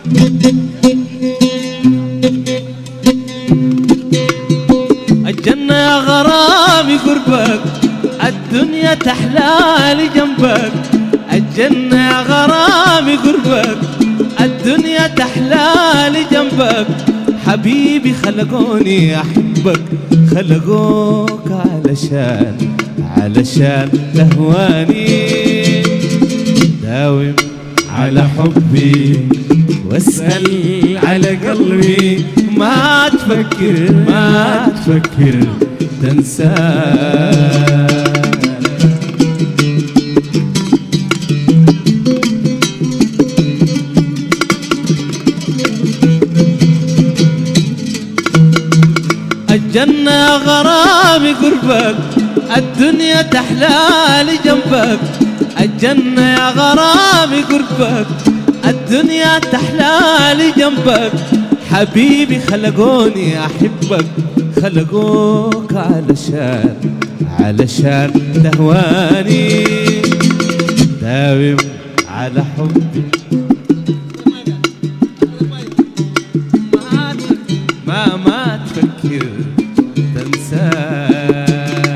الجنة يا غرامي قربك، الدنيا تحلالي جنبك. الجنة يا غرامي قربك، الدنيا تحلالي جنبك. حبيبي خلقوني أحبك، خلقوك علشان تهواني. داوم على حبي واسأل على قلبي، ما تفكر تنساني. الجنة يا غرامي قربك، الدنيا تحلالي جنبك. الجنة يا غرامي قربك، الدنيا تحلالي جنبك. حبيبي خلقوني أحبك، خلقوك علشان تهواني. داوم على حبي ما تفكر تنساني.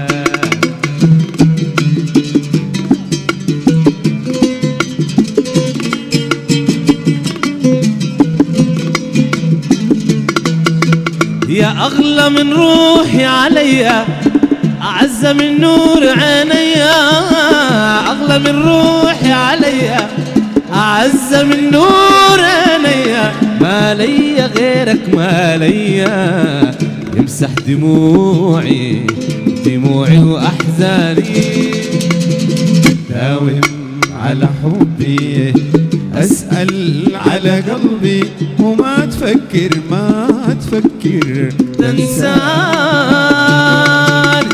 يا أغلى من روحي عليا، أعز من نور عينيا. أغلى من روحي عليا، أعز من نور عينيا. ما ليا غيرك، ما ليا يمسح دموعي وأحزاني. داوم على حبي، أسأل على قلبي، وما تفكر تنساني.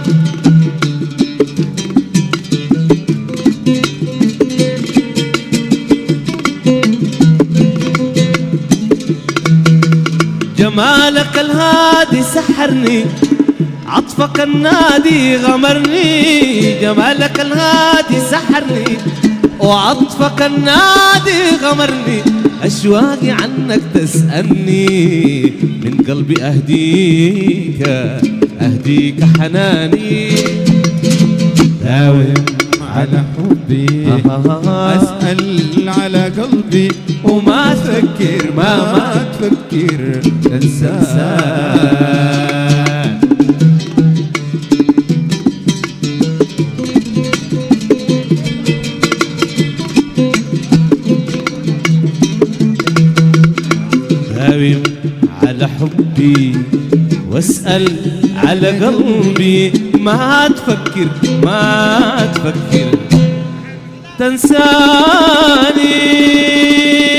جمالك الهادي سحرني، عطفك النادي غمرني. جمالك الهادي سحرني، وعطفك النادي غمرني. أشواقي عنك تسألني، من قلبي أهديك حناني. داوم على حبي، أسأل على قلبي، وما تفكر تنساني. داوم على حبي واسأل على قلبي، ما تفكر تنساني.